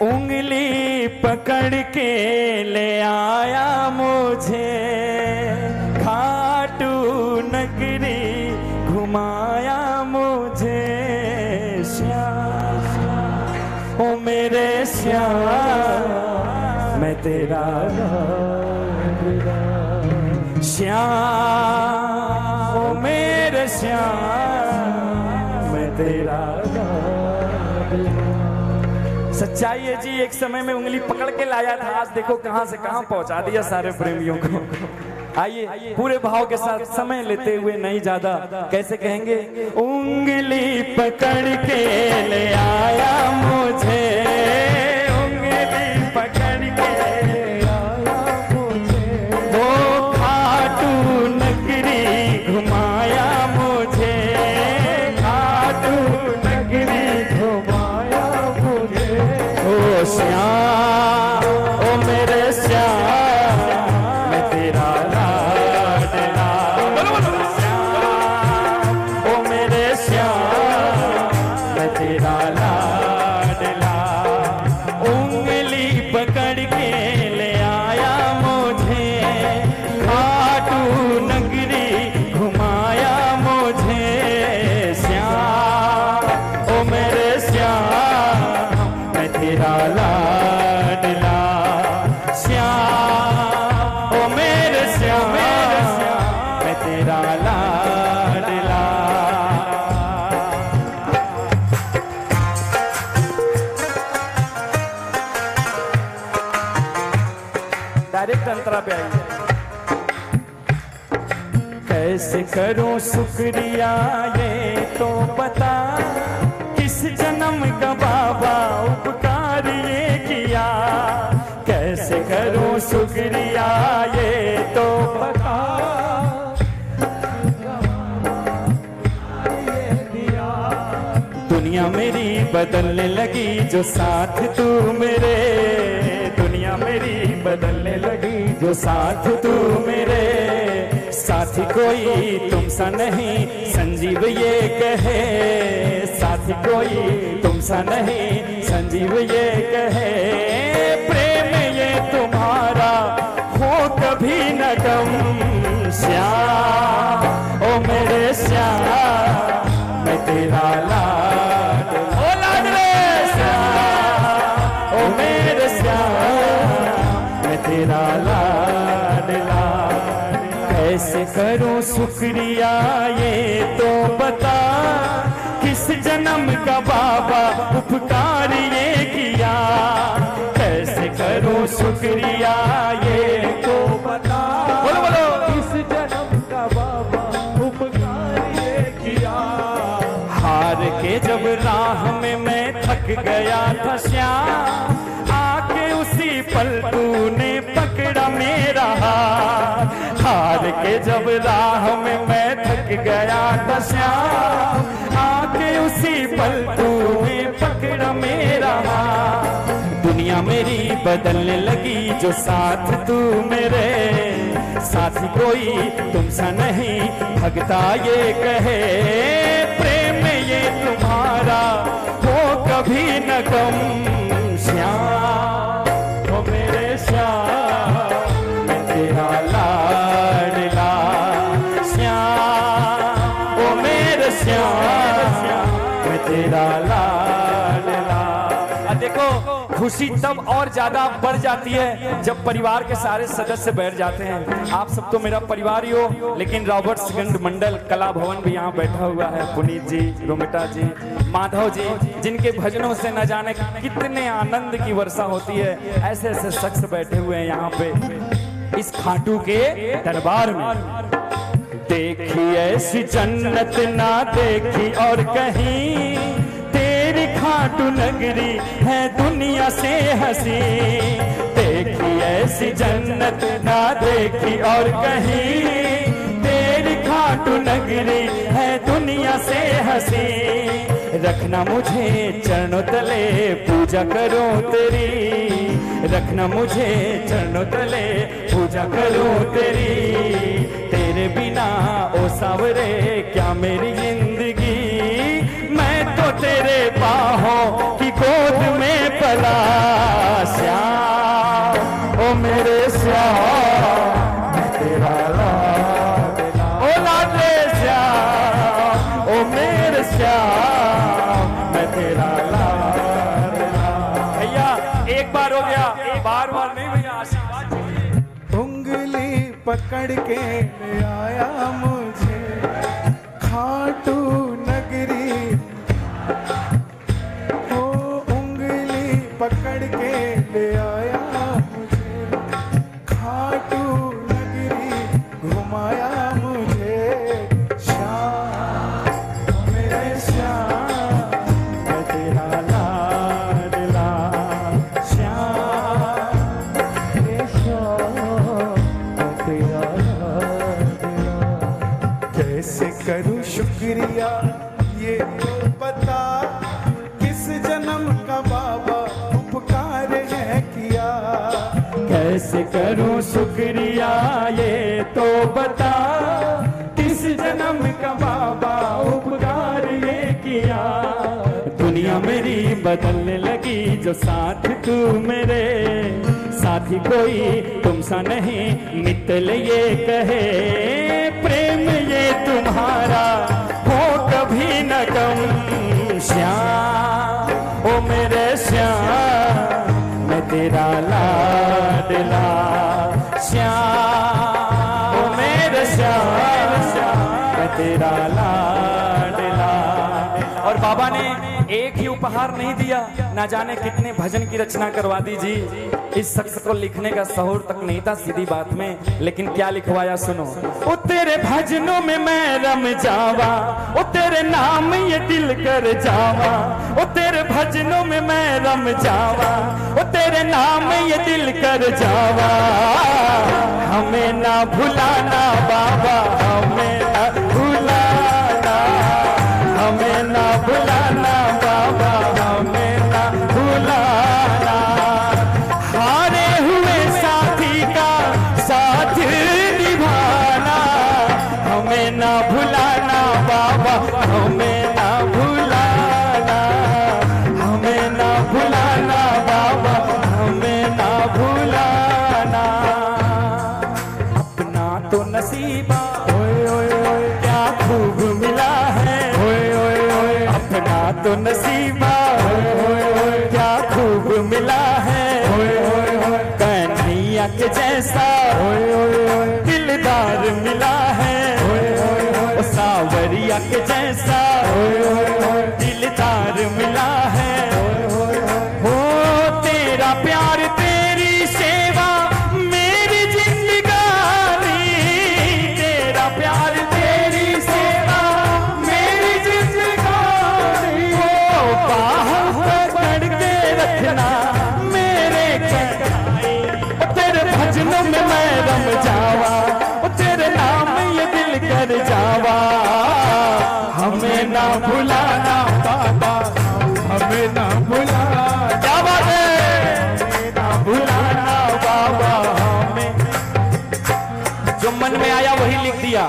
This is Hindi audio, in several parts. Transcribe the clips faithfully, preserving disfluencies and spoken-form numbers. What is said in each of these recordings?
उंगली पकड़ के ले आया मुझे, खाटू नगरी घुमाया मुझे। श्याम ओ मेरे श्याम मैं तेरा, श्याम ओ मेरे श्याम मैं तेरा। सच्चाई है जी, एक समय में उंगली पकड़ के लाया था, आज देखो कहां से कहां पहुंचा दिया सारे प्रेमियों को। आइए पूरे भाव के साथ समय लेते हुए, नहीं ज्यादा, कैसे कहेंगे? उंगली पकड़ के ले आया मुझे, उंगली पकड़ के ले आया मुझे, वो खाटू नगरी घुमाया मुझे, खाटू नगरी घुमाया मुझे। ओ श्याम ओ मेरे श्याम मैं तेरा लाडला, श्याम ओ मेरे श्याम मैं तेरा लाडला। उंगली पकड़ के ले आया मुझे, खाटू नगरी घुमाया मुझे। श्याम ओ मेरे श्याम मैं तेरा लाडला, श्याम ओ मेरे श्याम मैं तेरा लाडला। डायरेक्ट अंतरा पे आइए। कैसे करूं शुक्रिया ये तो बता, किस जन्म का बाबा उपकार ये किया। कैसे करूं शुक्रिया ये तो बता, दुनिया मेरी बदलने लगी जो साथ तू मेरे, दुनिया मेरी बदलने लगी जो साथ तू मेरे। साथी कोई तुम सा नहीं संजीव ये कहे, साथी कोई तुम सा नहीं संजीव ये कहे। प्रेम ये तुम्हारा हो कभी न कम, श्याम ओ मेरे श्याम मैं तेरा लाड, ओ लाडले श्याम ओ मेरे श्याम मैं तेरा लाडला। कैसे करूं शुक्रिया ये तो बता, किस जन्म का बाबा उपकार ये किया। कैसे करूं शुक्रिया ये तो बता, बोलो बोलो, किस जन्म का बाबा उपकार ये किया। हार के जब राह में मैं थक गया था श्याम, आके उसी पल तूने पकड़ा मेरा हाथ। हार के जब राह में मैं थक गया था श्याम, आके उसी पल तूने पकड़ा मेरा हाथ। दुनिया मेरी बदलने लगी जो साथ तू मेरे, साथी कोई तुम सा नहीं भगता ये कहे। प्रेम ये तुम्हारा हो कभी न कम, श्याम ओ मेरे श्याम मैं तेरा लाडला, श्याम ओ मेरे श्याम मैं तेरा लाडला। अब देखो खुशी तब और ज्यादा बढ़ जाती है जब परिवार के सारे सदस्य बैठ जाते हैं। आप सब तो मेरा परिवार ही हो, लेकिन रॉबर्ट सेकंड मंडल कला भवन भी यहाँ बैठा हुआ है। पुनीत जी, रोमिटा जी, माधव जी, जिनके भजनों से न जाने कितने आनंद की वर्षा होती है। ऐसे ऐसे शख्स बैठे हुए हैं यहाँ पे इस खाटू के दरबार में। देखी ऐसी जन्नत ना देखी और कहीं, तेरी खाटू नगरी है दुनिया से हंसी। देखी ऐसी जन्नत ना देखी और कहीं, तेरी खाटू नगरी है दुनिया से हंसी। रखना मुझे चरणों तले पूजा करूं तेरी, रखना मुझे चरणों तले पूजा करूं तेरी। तेरे बिना ओ सावरे क्या मेरी जिंदगी, मैं तो तेरे बाहों की गोद में पला। हो गया, एक बार बार नहीं भैया, आशीर्वाद चाहिए। उंगली पकड़ के ले आया मुझे खाटू नगरी, ओ उंगली पकड़ के ले आया मुझे खाटू नगरी, घुमाया मुझे श्याम मेरे श्याम, मैं तेरा लाडला श्याम मेरे श्याम, मैं तेरा लाडला। कैसे करूं शुक्रिया ये तो बता, किस जन्म का बाबा उपकार है किया। कैसे करूं शुक्रिया ये तो बता, किस जन्म का बाबा उपकार ये किया। दुनिया मेरी बदलने लगी जो साथ तू मेरे, साथी कोई तुमसा नहीं मित्तल ये कहे, प्रेम ये तुम्हारा हो कभी न कम। श्याम ओ मेरे श्याम, मैं तेरा लाडला श्याम, ओ मेरे श्याम, मैं तेरा लाडला। और बाबा ने एक ही उपहार नहीं दिया, ना जाने कितने भजन की रचना करवा दी जी। इस शख्स को लिखने का शौर तक नहीं था सीधी बात में, लेकिन क्या लिखवाया सुनो। ओ तेरे भजनों में मैं रम जावा, ओ तेरे नाम ये दिल कर जावा, ओ तेरे भजनों में मैं रम जावा, ओ तेरे नाम ये दिल कर जावा। हमें ना भुलाना बाबा, हमें ना भुलाना, हमें ना भुलाना बाबा, हमें ना भुलाना। हारे हुए साथी का साथ निभाना, हमें ना भुलाना बाबा, हमें ना भुलाना, हमें ना भुलाना बाबा, हमें ना भुलाना। अपना तो नसीबा ओए ओए ओए क्या खूब मिला है, ओए ओए ओए अपना तो नसीबा ओए ओए ओए क्या खूब मिला है, ओए ओए ओए कन्हैया के जैसा ओए ओए ओए दिलदार मिला है, ओए ओए ओए सावरिया के जैसा ओए ओए ओए दिलदार मिला है, ओए ओए ओए हो तेरा प्यार तेरी सेवा मेरी जिंदगानी, तेरा प्यार तेरी सेवा मेरी जिंदगानी। ओ बाहों पकड़ के रखना मेरे कलाई, ओ तेरे भजनों में मैं रम जावा, ओ तेरे नाम ये दिल कर जावा। हमें ना भुलाना बाबा, हमें ना भुलाना, क्या बात है, हमें ना भुलाना बाबा, हमें जो मन में आया वही लिख दिया।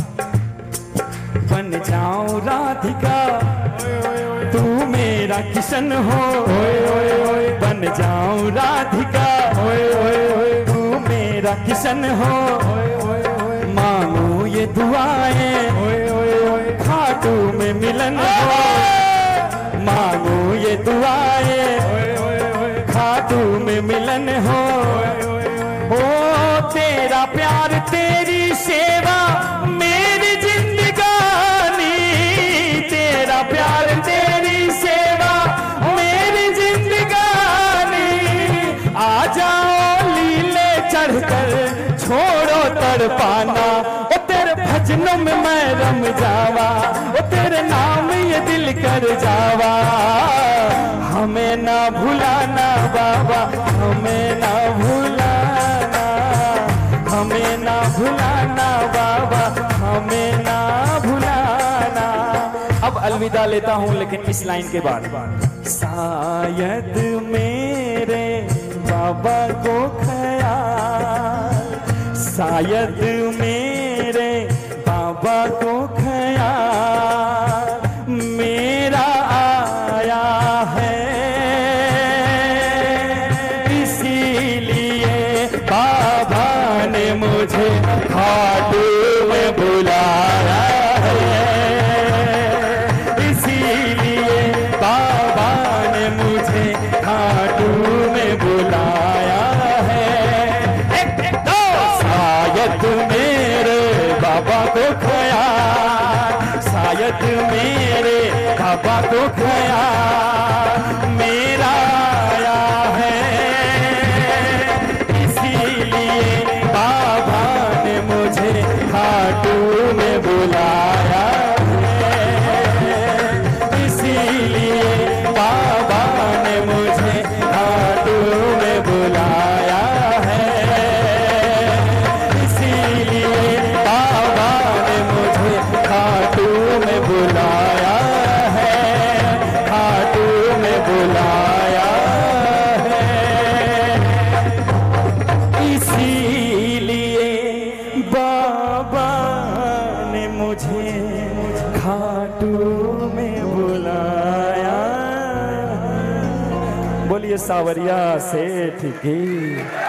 बन जाऊं राधिका तू मेरा किशन हो, ओए ओए ओए बन जाऊं राधिका ओए ओए ओए तू मेरा किशन हो, ओए ओए ओए मांगू ये दुआएं ओए ओए ओए खाटू में मिलन हो, मांगू ये दुआएं ओए ओए ओए खाटू में मिलन हो, ओ तेरा प्यार तेरी सेवा मेरी जिंदगानी, तेरा प्यार तेरी सेवा मेरी जिंदगानी। आ जाओ लीले चढ़कर छोड़ो तड़पाना, ओ तेरे भजनों में मैं रम जावा, ओ तेरे नाम ये दिल कर जावा। हमें ना भुलाना बाबा, हमें ना भुलाना, हमें ना भुलाना बाबा, हमें ना भुलाना। अब अलविदा लेता हूं लेकिन इस लाइन के बाद। शायद मेरे बाबा को ख्याल, शायद मेरे बाबा को ख्याल मेरा आया है, इसीलिए बाबा ने मुझे खाटू में बुलाया है, इसीलिए बाबा ने मुझे खाटू में बुलाया तो ख्याल मेरा आया है, इसीलिए बाबा ने मुझे खाटू में बुलाया है, इसीलिए बाबा ने मुझे खाटू में बुलाया है, इसीलिए बाबा ने मुझे खाटू में बुलाया है, खाटू में बुलाया है, इसीलिए बाबा ने मुझे खाटू में बुलाया। बोलिए सावरिया सेठ की।